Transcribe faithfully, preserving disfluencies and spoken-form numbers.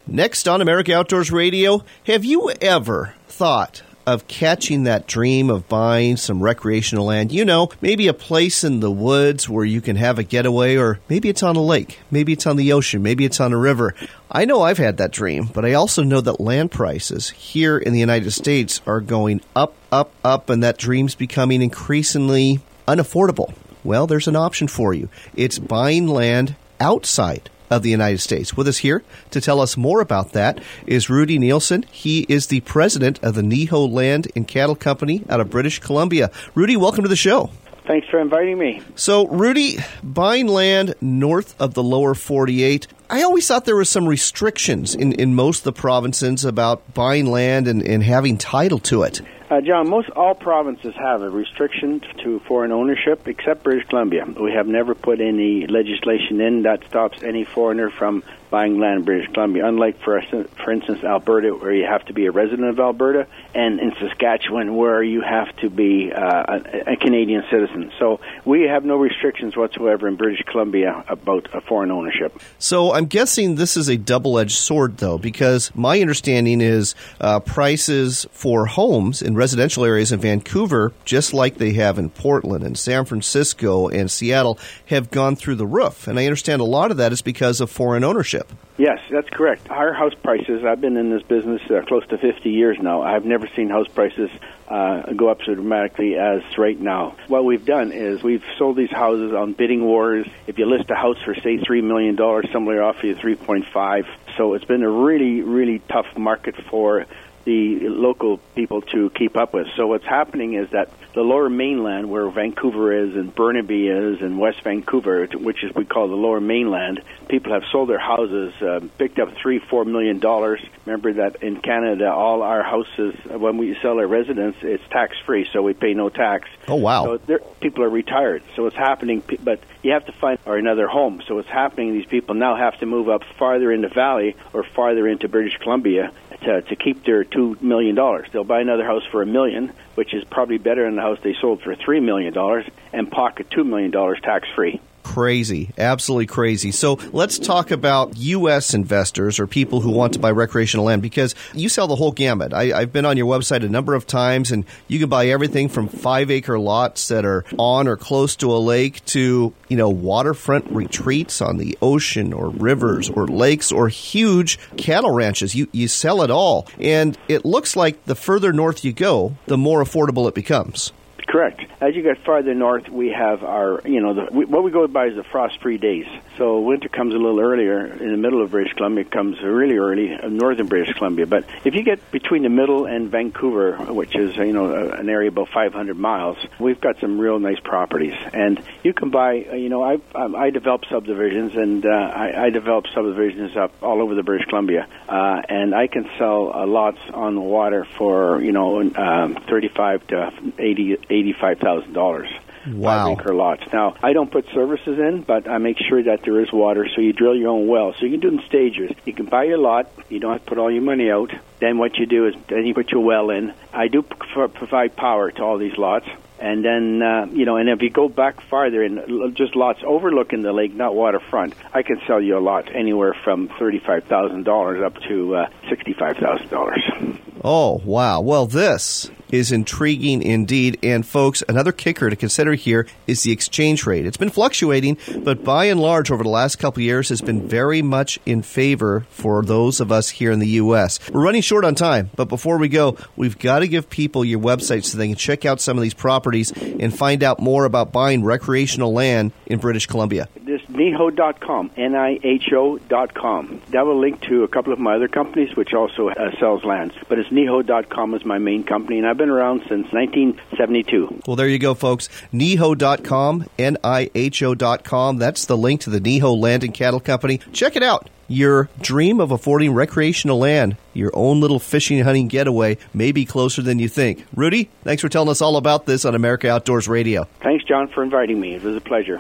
Next on America Outdoors Radio, have you ever thought of catching that dream of buying some recreational land? You know, maybe a place in the woods where you can have a getaway, or maybe it's on a lake, maybe it's on the ocean, maybe it's on a river. I know I've had that dream, but I also know that land prices here in the United States are going up, up, up, and that dream's becoming increasingly unaffordable. Well, there's an option for you. It's buying land outside of the United States. With us here to tell us more about that is Rudy Nielsen. He is the president of the Neho Land and Cattle Company out of British Columbia. Rudy, welcome to the show. Thanks for inviting me. So, Rudy, buying land north of the lower forty-eight, I always thought there were some restrictions in, in most of the provinces about buying land and, and having title to it. Uh, John, most all provinces have a restriction to foreign ownership except British Columbia. We have never put any legislation in that stops any foreigner from buying land in British Columbia, unlike, for, for instance, Alberta, where you have to be a resident of Alberta, and in Saskatchewan, where you have to be uh, a, a Canadian citizen. So we have no restrictions whatsoever in British Columbia about a foreign ownership. So I'm guessing this is a double-edged sword, though, because my understanding is uh, prices for homes in residential areas in Vancouver, just like they have in Portland and San Francisco and Seattle, have gone through the roof. And I understand a lot of that is because of foreign ownership. Yes, that's correct. Our house prices, I've been in this business uh, close to fifty years now. I've never seen house prices uh, go up so dramatically as right now. What we've done is we've sold these houses on bidding wars. If you list a house for, say, three million dollars, somebody will offer you three point five. So it's been a really, really tough market for the local people to keep up with. So what's happening is that the lower mainland, where Vancouver is and Burnaby is and West Vancouver, which is we call the lower mainland, people have sold their houses, uh, picked up three, four million dollars. Remember that in Canada, all our houses, when we sell our residence, it's tax-free, so we pay no tax. Oh, wow. So people are retired. So it's happening, but you have to find or another home. So what's happening, these people now have to move up farther in the valley or farther into British Columbia to, to keep their two million dollars. They'll buy another house for a million, which is probably better than the house they sold for three million dollars, and pocket two million dollars tax-free. Crazy. Absolutely crazy. So let's talk about U S investors or people who want to buy recreational land, because you sell the whole gamut. I, I've been on your website a number of times, and you can buy everything from five-acre lots that are on or close to a lake to, you know, waterfront retreats on the ocean or rivers or lakes or huge cattle ranches. You, you sell it all. And it looks like the further north you go, the more affordable it becomes. Correct. As you get farther north, we have our, you know, the, we, what we go by is the frost-free days. So winter comes a little earlier. In the middle of British Columbia, it comes really early in northern British Columbia. But if you get between the middle and Vancouver, which is, you know, an area about five hundred miles, we've got some real nice properties. And you can buy, you know, I I develop subdivisions, and uh, I, I develop subdivisions up all over the British Columbia. Uh, and I can sell uh, lots on the water for, you know, um, thirty-five to eighty, eighty-five thousand dollars. Wow. Five acre lots. Now, I don't put services in, but I make sure that there is water, so you drill your own well. So you can do it in stages. You can buy your lot. You don't have to put all your money out. Then what you do is then you put your well in. I do p- provide power to all these lots. And then, uh, you know, and if you go back farther and just lots overlooking the lake, not waterfront, I can sell you a lot anywhere from thirty-five thousand dollars up to uh, sixty-five thousand dollars. Oh, wow. Well, this is intriguing indeed. And folks, another kicker to consider here is the exchange rate. It's been fluctuating, but by and large over the last couple of years has been very much in favor for those of us here in the U S. We're running short on time, but before we go, we've got to give people your website so they can check out some of these properties and find out more about buying recreational land in British Columbia. This Neho dot com, N I H O dot com. That will link to a couple of my other companies, which also uh, sells lands. But it's Neho dot com is my main company, and I've been around since nineteen seventy-two. Well, there you go, folks. Neho dot com, N I H O dot com. That's the link to the Neho Land and Cattle Company. Check it out. Your dream of affording recreational land, your own little fishing and hunting getaway, may be closer than you think. Rudy, thanks for telling us all about this on America Outdoors Radio. Thanks, John, for inviting me. It was a pleasure.